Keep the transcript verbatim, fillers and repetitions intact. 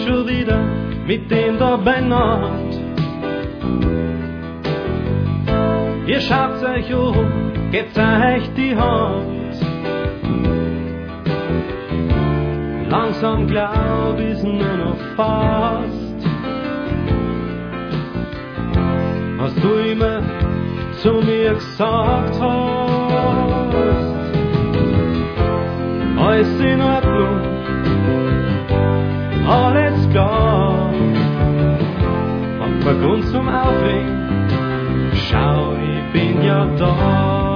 schon wieder mit dem da beieinander. Ihr schaut euch um, gebt euch die Hand. Langsam glaub ich's nur noch fast, was du immer zu mir gesagt hast. Alles in Ordnung, alles klar. Hab kein Grund zum Aufregen, schau, ich bin ja da.